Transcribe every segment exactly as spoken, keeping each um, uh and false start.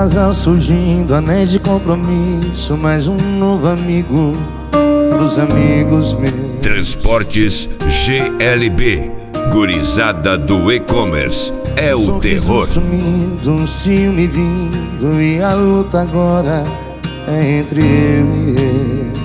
casal surgindo, anéis de compromisso, mais um novo amigo pros amigos meus. Transportes G L B, gurizada do e-commerce, é o terror. Sumindo, um ciúme vindo, e a luta agora é entre eu e ele.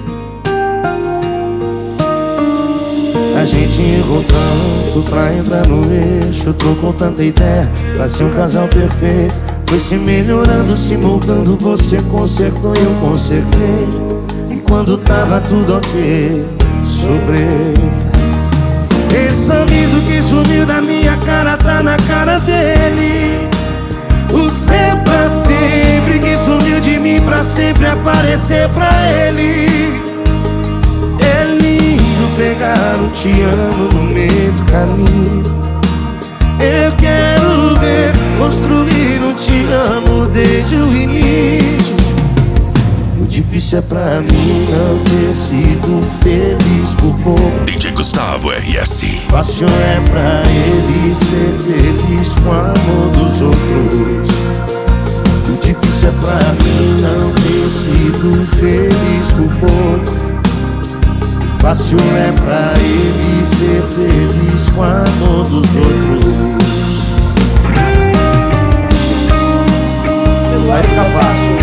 A gente errou tanto pra entrar no eixo, trocou tanta ideia pra ser um casal perfeito. Foi se melhorando, se moldando, você consertou e eu consertei. E quando tava tudo ok, sobrei. Esse sorriso que sumiu da minha cara tá na cara dele. O seu pra sempre que sumiu de mim pra sempre aparecer pra ele. É lindo pegar um te amo no meio do caminho. Eu quero ver construir um te amo desde o início. O difícil é pra mim não ter sido feliz por pouco. D J Gustavo R S. Fácil é pra ele ser feliz com o amor dos outros. O difícil é pra mim não ter sido feliz por pouco. Fácil é pra ele ser feliz com o amor dos outros. Vai ficar fácil.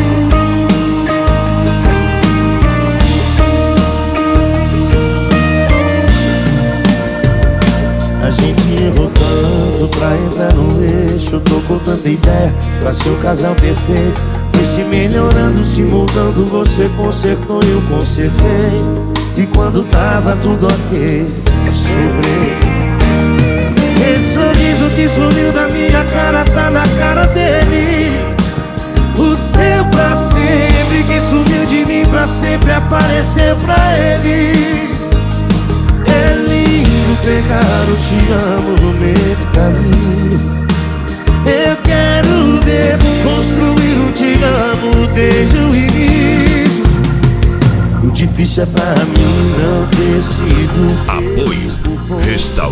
A gente errou tanto pra entrar no eixo, trocou tanta ideia pra ser o casal perfeito. Foi se melhorando, se moldando, você consertou e eu consertei. E quando tava tudo ok, sobrei. Esse sorriso que sumiu da minha cara tá na cara dele. O seu pra sempre que sumiu de mim pra sempre aparecer pra ele. É lindo pegar o te amo no meio do caminho. Eu quero ver construir um te amo desde o início. O difícil é pra mim não ter sido feliz. Apoio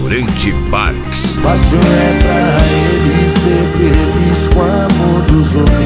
Restaurante Parks. Fácil é pra ele ser feliz com o amor dos outros.